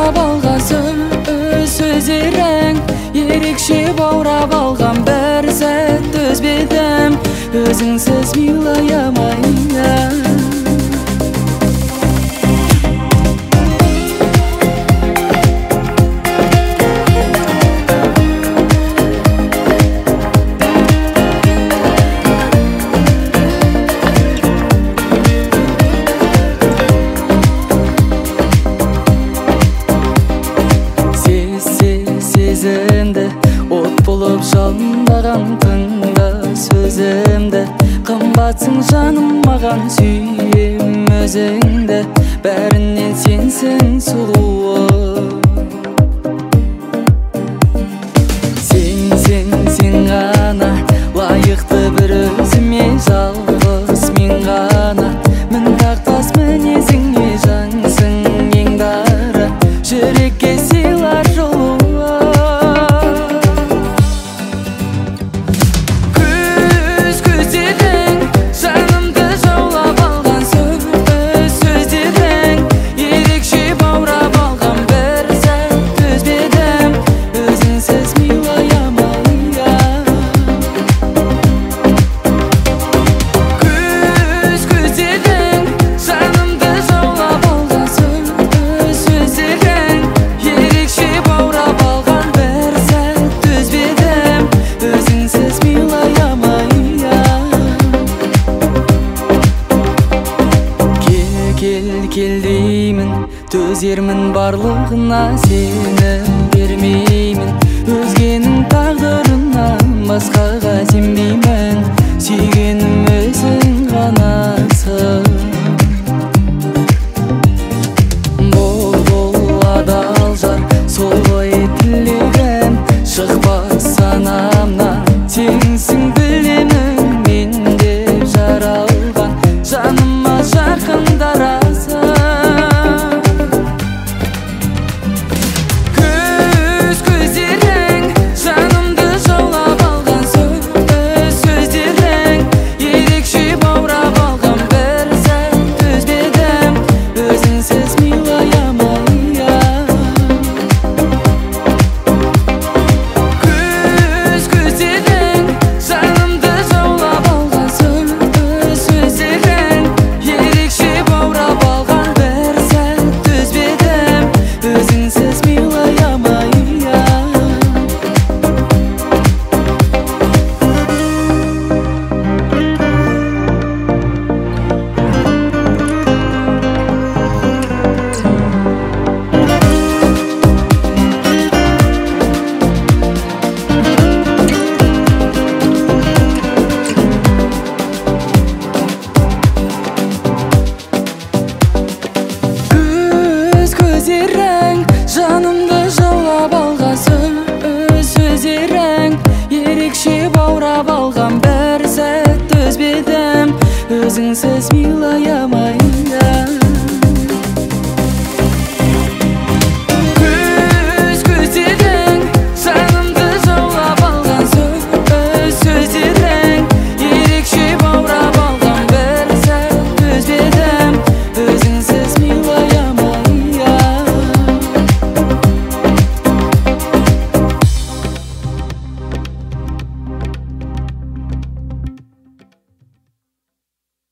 баурап алған сөздерің, ерекше баурап алған бір сәт төзбедім, өзіңсіз милай алмаймын. Сезімді от болып жалындаған тыңда сөзімді, қымбатсың жаным маған, сүйем өзіңді, бәрінен сенсің сұлуым. Сен ғана лайықты бір өзіме, жалғыз мен ғана мін тақтас мінезіңе, жансың ең дара, жүрекке сыйлар жолу. Кел деймін, төзермін барлығына, сені бермеймін, өзгенің тағдырынан басқаға сенбеймін, сүйгенім өзің ғанасың. Бол адал жар, сол ғой тілегім, шықпас санамнан, сенсің білемін.